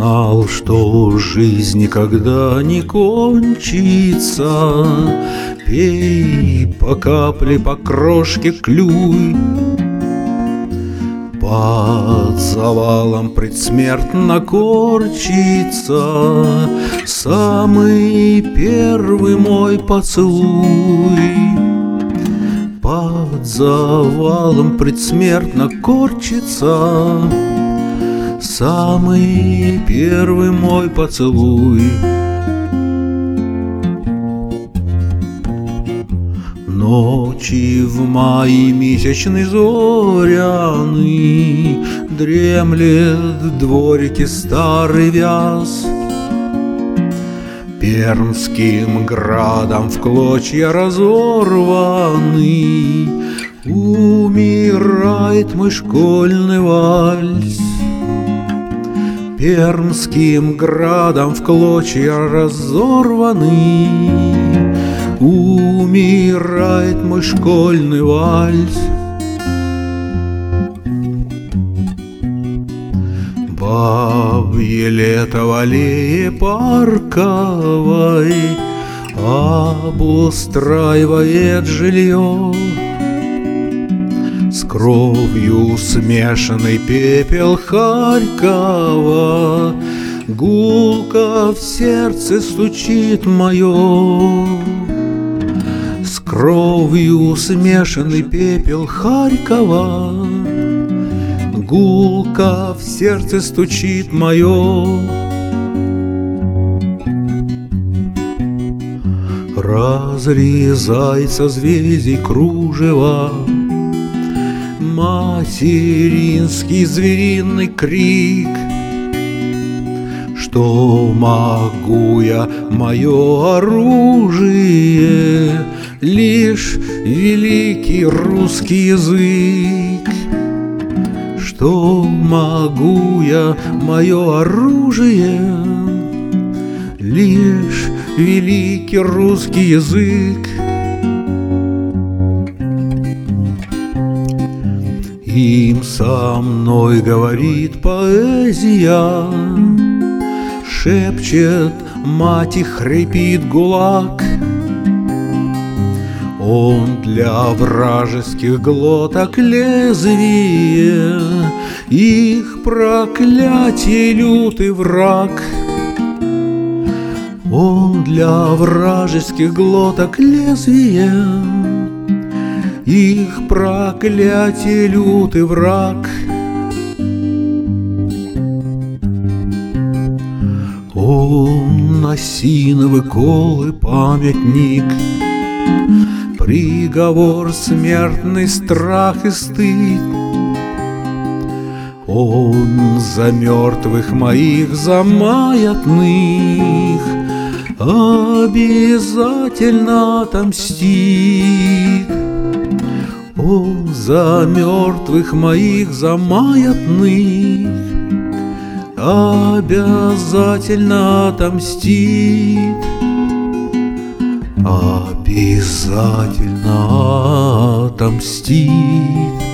знал, что жизнь никогда не кончится. Пей по капле, по крошке клюй. Под завалом предсмертно корчится самый первый мой поцелуй. Под завалом предсмертно корчится самый первый мой поцелуй. Ночи в мае месячный зоряный дремлет в дворике старый вяз. Пермским градом в клочья разорванный умирает мой школьный вальс. Пермским градом в клочья разорванный умирает мой школьный вальс. Бабье лето в аллее парковой обустраивает жилье. С кровью смешанный пепел Харькова гулко в сердце стучит мое. С кровью смешанный пепел Харькова гулко в сердце стучит мое. Разрезается созвездий кружева, материнский звериный крик. Что могу я, мое оружие, лишь великий русский язык. Что могу я, мое оружие, лишь великий русский язык. Им со мной говорит поэзия, шепчет мать и хрипит гулаг. Он для вражеских глоток лезвие, их проклятие лютый враг. Он для вражеских глоток лезвие, их проклятие лютый враг. Он осиновый колы памятник, приговор смертный, страх и стыд. Он за мертвых моих, за маятных обязательно отомстит. Он за мертвых моих, за маятных обязательно отомстит. Обязательно отомстит.